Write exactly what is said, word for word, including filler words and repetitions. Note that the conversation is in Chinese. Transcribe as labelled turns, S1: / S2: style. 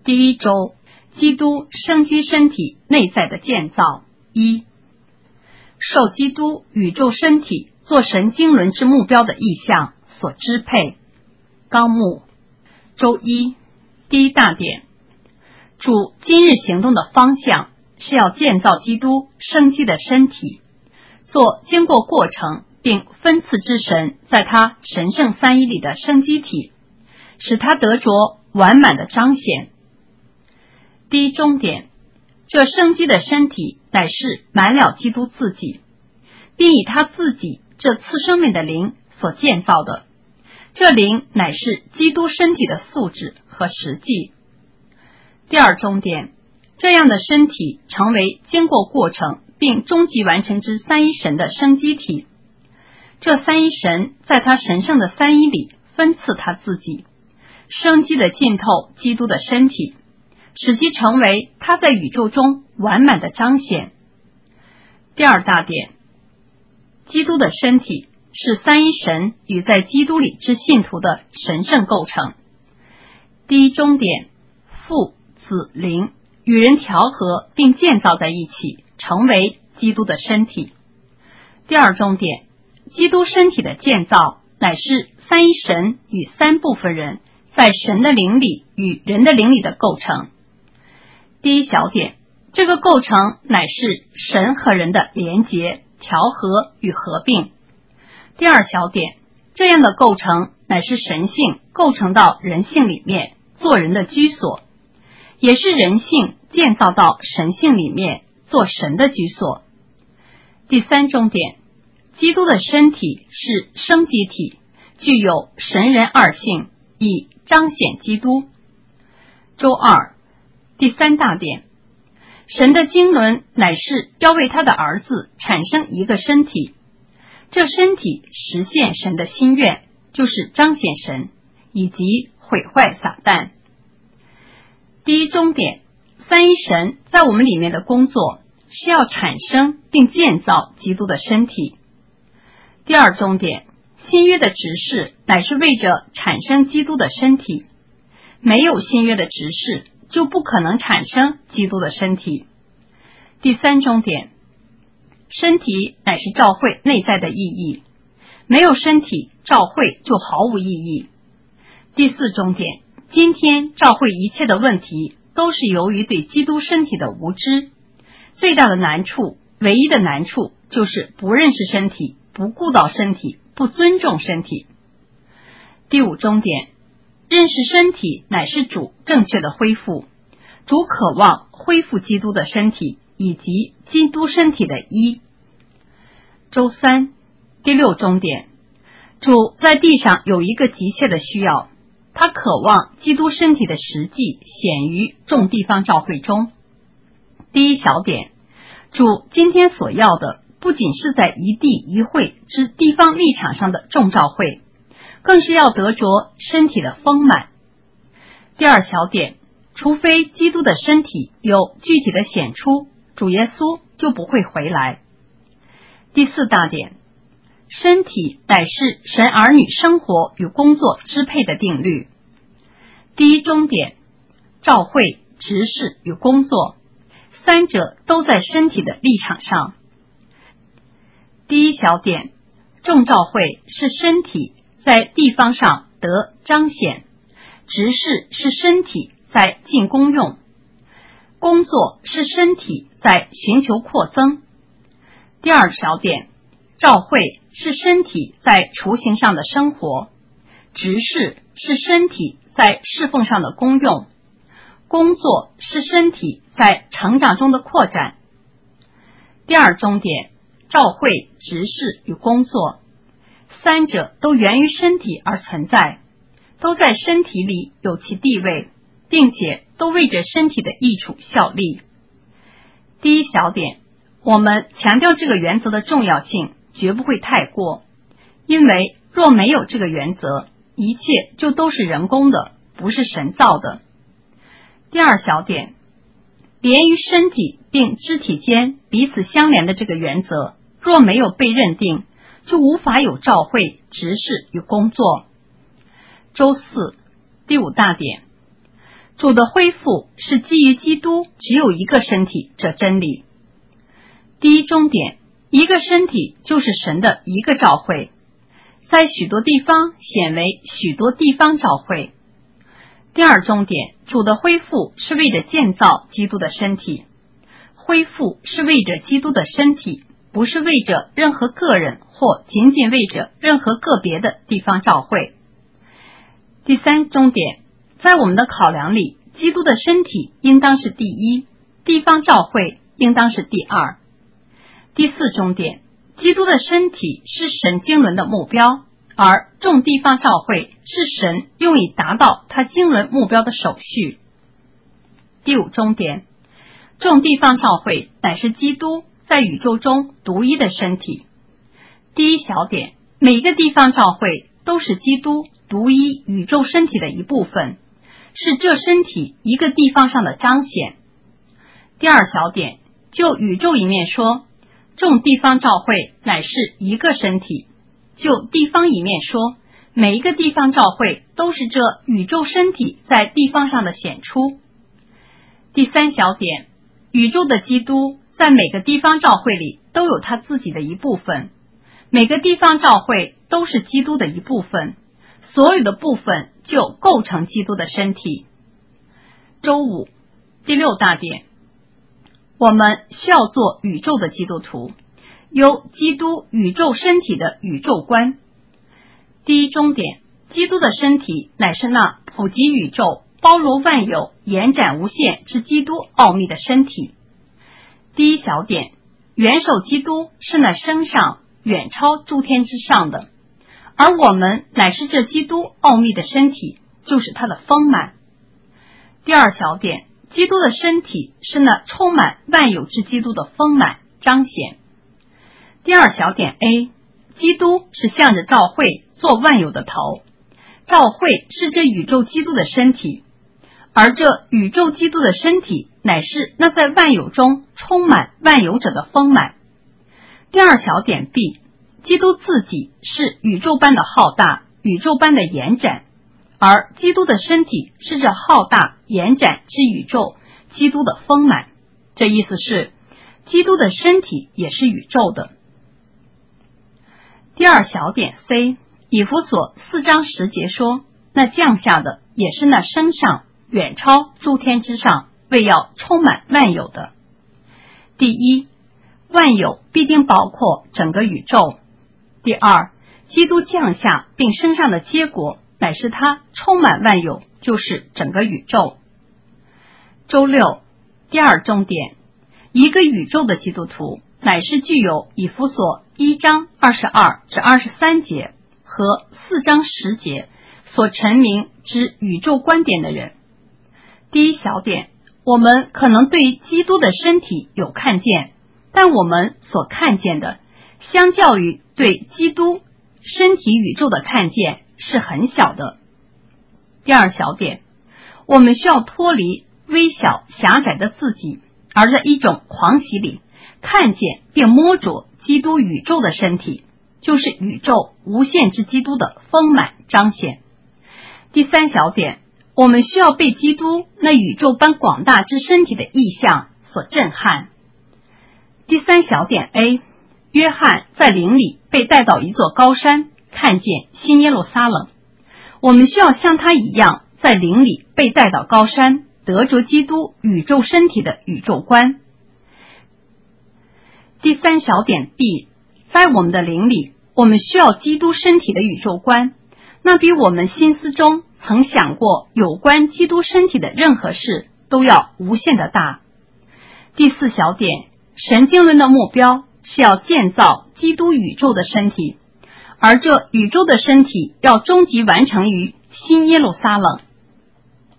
S1: 第一周，基督生机身体内在的建造。一、受基督宇宙身体做神经轮之目标的意象所支配。纲目。周一，第一大点，主今日行动的方向是要建造基督生机的身体，做经过过程并分赐之神在他神圣三一里的生机体，使他得着完满的彰显。第一终点，这生机的身体乃是满了基督自己，并以他自己这赐生命的灵所建造的，这灵乃是基督身体的素质和实际。第二终点，这样的身体成为经过过程并终极完成之三一神的生机体，这三一神在他神圣的三一里分赐他自己，生机的浸透基督的身体，使其成为他在宇宙中完满的彰显。第二大点，基督的身体是三一神与在基督里之信徒的神圣构成。第一终点，父子灵与人调和并建造在一起，成为基督的身体。第二终点，基督身体的建造乃是三一神与三部分人在神的灵里与人的灵里的构成。第一小点，这个构成乃是神和人的连结、调和与合并。第二小点，这样的构成乃是神性构成到人性里面，做人的居所，也是人性建造到神性里面，做神的居所。第三终点，基督的身体是生机体，具有神人二性，以彰显基督。周二，第三大点，神的经纶乃是要为他的儿子产生一个身体，这身体实现神的心愿，就是彰显神以及毁坏撒旦。第一终点，三一神在我们里面的工作是要产生并建造基督的身体。第二终点，新约的执事乃是为着产生基督的身体，没有新约的执事就不可能产生基督的身体。第三终点，身体乃是教会内在的意义，没有身体，教会就毫无意义。第四终点，今天教会一切的问题都是由于对基督身体的无知，最大的难处，唯一的难处就是不认识身体，不顾到身体，不尊重身体。第五终点，认识身体乃是主正确的恢复，主渴望恢复基督的身体以及基督身体的一。周三，第六终点，主在地上有一个急切的需要，他渴望基督身体的实际显于众地方教会中。第一小点，主今天所要的不仅是在一地一会之地方立场上的众教会，更是要得着身体的丰满。第二小点，除非基督的身体有具体的显出，主耶稣就不会回来。第四大点，身体乃是神儿女生活与工作支配的定律。第一终点，召会、执事与工作，三者都在身体的立场上。第一小点，众召会是身体在地方上得彰显，执事是身体在尽功用，工作是身体在寻求扩增。第二小点，召会是身体在雏形上的生活，执事是身体在侍奉上的功用，工作是身体在成长中的扩展。第二终点，召会、执事与工作，三者都源于身体而存在，都在身体里有其地位，并且都为着身体的益处效力。第一小点，我们强调这个原则的重要性绝不会太过，因为若没有这个原则，一切就都是人工的，不是神造的。第二小点，连于身体并肢体间彼此相连的这个原则，若没有被认定，就无法有召会、执事与工作。周四，第五大点， 主的恢复是基于基督只有一个身体这真理。第一终点，一个身体就是神的一个召会，在许多地方显为许多地方召会。第二终点，主的恢复是为着建造基督的身体，恢复是为着基督的身体，不是为着任何个人或仅仅为着任何个别的地方召会。第三终点，在我们的考量里，基督的身体应当是第一，地方召会应当是第二。第四终点，基督的身体是神经纶的目标，而众地方召会是神用以达到他经纶目标的手续。第五终点，众地方召会乃是基督在宇宙中独一的身体。第一小点，每一个地方召会都是基督独一宇宙身体的一部分，是这身体一个地方上的彰显。第二小点，就宇宙一面说，众地方召会乃是一个身体；就地方一面说，每一个地方召会都是这宇宙身体在地方上的显出。第三小点，宇宙的基督在每个地方召会里都有他自己的一部分，每个地方召会都是基督的一部分，所有的部分就构成基督的身体。周五，第六大点，我们需要做宇宙的基督徒，有基督宇宙身体的宇宙观。第一终点，基督的身体乃是那普及宇宙、包罗万有、延展无限之基督奥秘的身体。第一小点，元首基督是那升上远超诸天之上的，而我们乃是这基督奥秘的身体，就是他的丰满。第二小点，基督的身体是那充满万有之基督的丰满彰显。第二小点 A， 基督是向着召会做万有的头，召会是这宇宙基督的身体，而这宇宙基督的身体乃是那在万有中充满万有者的丰满。第二小点 B， 基督自己是宇宙般的浩大，宇宙般的延展，而基督的身体是这浩大延展之宇宙基督的丰满。这意思是基督的身体也是宇宙的。第二小点 C， 以弗所四章十节说，那降下的也是那升上远超诸天之上，为要充满万有的。第一，万有必定包括整个宇宙。第二，基督降下并升上的结果乃是他充满万有，就是整个宇宙。周六，第二重点，一个宇宙的基督徒乃是具有以弗所一章二十二至二十三节和四章十节所陈明之宇宙观点的人。第一小点，我们可能对基督的身体有看见，但我们所看见的相较于对基督身体宇宙的看见是很小的。第二小点，我们需要脱离微小狭窄的自己，而在一种狂喜里看见并摸着基督宇宙的身体，就是宇宙无限之基督的丰满彰显。第三小点，我们需要被基督那宇宙般广大之身体的意象所震撼。第三小点 A， 约翰在灵里被带到一座高山，看见新耶路撒冷。我们需要像他一样在灵里被带到高山，得着基督宇宙身体的宇宙观。第三小点 B， 在我们的灵里，我们需要基督身体的宇宙观，那比我们心思中曾想过有关基督身体的任何事都要无限的大。第四小点，神经论的目标是要建造基督宇宙的身体，而这宇宙的身体要终极完成于新耶路撒冷。